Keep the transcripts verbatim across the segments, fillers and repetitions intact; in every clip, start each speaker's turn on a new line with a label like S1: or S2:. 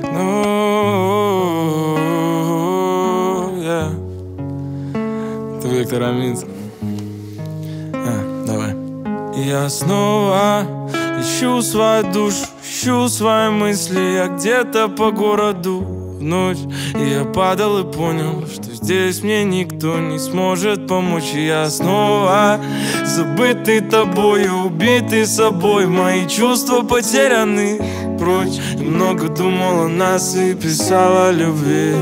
S1: Ну, yeah. Это Виктор Аминцев. А, давай. Я снова ищу свою душу, ищу свои мысли. Я где-то по городу в ночь. И я падал и понял, что здесь мне никто не сможет помочь. И я снова забытый тобой, убитый собой. Мои чувства потеряны прочь. И много думал о нас и писал о любви.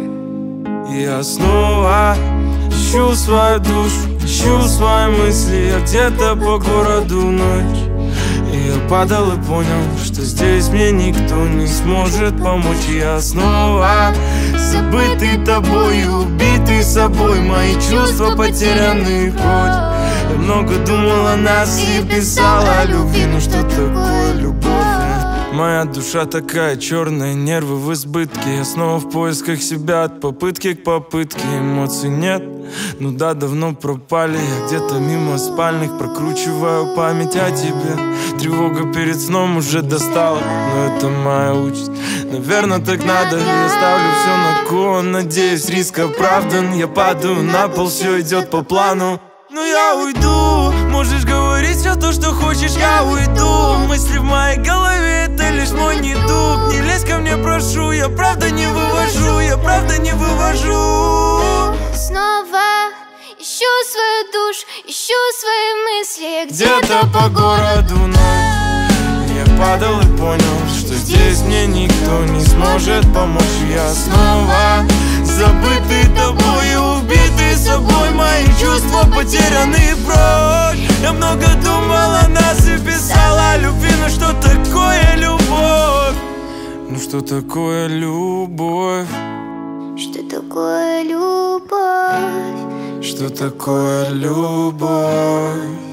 S1: И я снова ищу свою душу, ищу свои мысли. Я где-то по городу ночь. И я падал и понял, что здесь мне никто не сможет помочь. И я снова забытый тобой, убитый собой. Мои чувства потеряны прочь. Я много думал о нас и писал о любви. Ну что такое любовь? Моя душа такая черная, нервы в избытке. Я снова в поисках себя, от попытки к попытке. Эмоций нет, ну да, давно пропали. Я где-то мимо спальных прокручиваю память о тебе. Тревога перед сном уже достала, но это моя участь. Наверное, так надо, я ставлю все на кон. Надеюсь, риск оправдан. Я падаю на пол, все идет по плану. Но я уйду, можешь говорить все то, что хочешь, я уйду. Мысли в моей голове, это лишь мой недуг. Не лезь ко мне, прошу, я правда не вывожу, я правда не вывожу.
S2: Снова ищу свою душу, ищу свои мысли.
S1: Где-то по городу ночь. Я падал и понял, что здесь мне никто не сможет помочь. Я снова забытый тобой, убитый собой. Мои чувства потеряны прочь. Я много думал о нас и писал о любви. Ну что такое любовь? Ну что такое любовь?
S2: Что такое любовь?
S1: Что такое любовь?